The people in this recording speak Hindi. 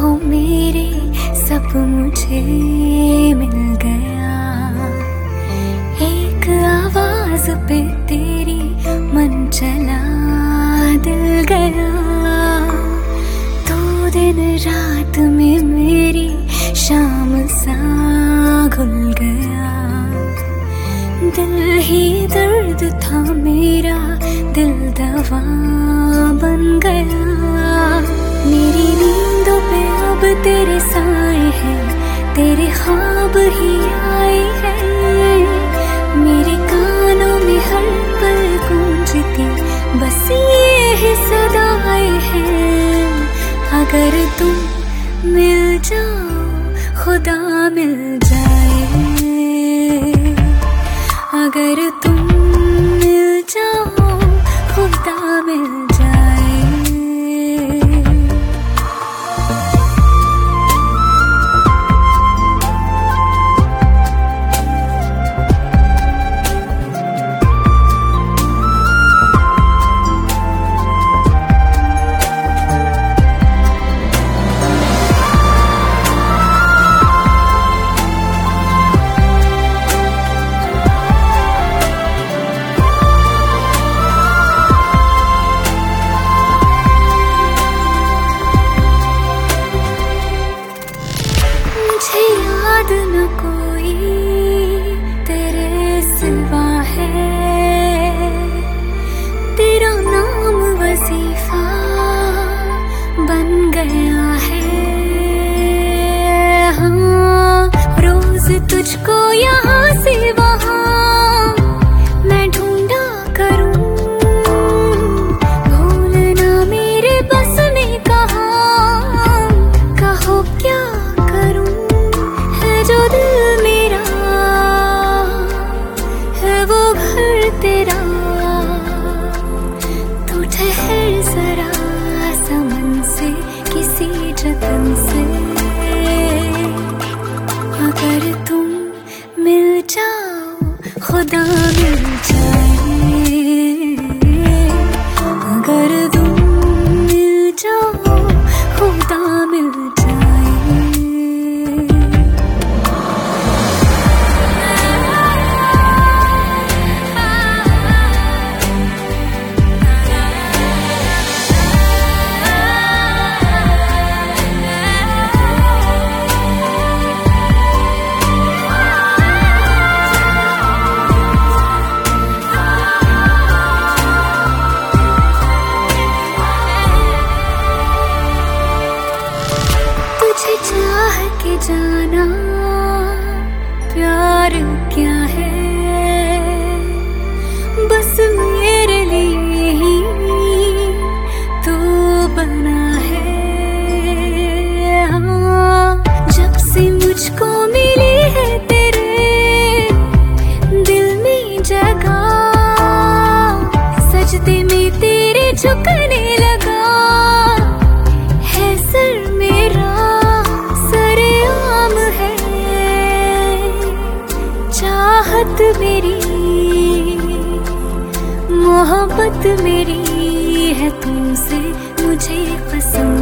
बाहों मेरे सब मुझे मिल गया। एक आवाज पे तेरी मन चला दिल गया। तो दिन रात में मेरी शाम सा घुल गया। दिल ही दर्द था मेरा, दिल दवा बन गया। मेरी नींदों पे अब तेरे साए हैं, तेरे ख्वाब ही आए हैं। मेरे कानों में हर पल गूंजती बस ये ही सदाएं हैं। अगर तुम मिल जाओ खुदा मिल जाए। अगर तुम मिल जाओ खुदा मिल जाए। मुझे याद न कोई तेरे सिवा है। तेरा नाम वजीफा बन गया है। हाँ, रोज तुझको यहाँ से वहाँ मैं ढूंढा करूँ। भूलना मेरे बस में कहा, कहो क्या जो दिल मेरा है वो घर तेरा। तू ठहर जरा समन से किसी जतन से। अगर तुम मिल जाओ खुदा मिल जाए। अगर तुम मिल जाओ खुदा मिल जाए। तुझे चाह के जाना प्यार क्या है। बस मेरे लिए ही तू बना है। हाँ, जब से मुझको मिली है तेरे दिल में जगह, सजदे में तेरे झुकने लगा है सर मेरा। चाहत मेरी मोहब्बत मेरी है तुमसे मुझे कसम।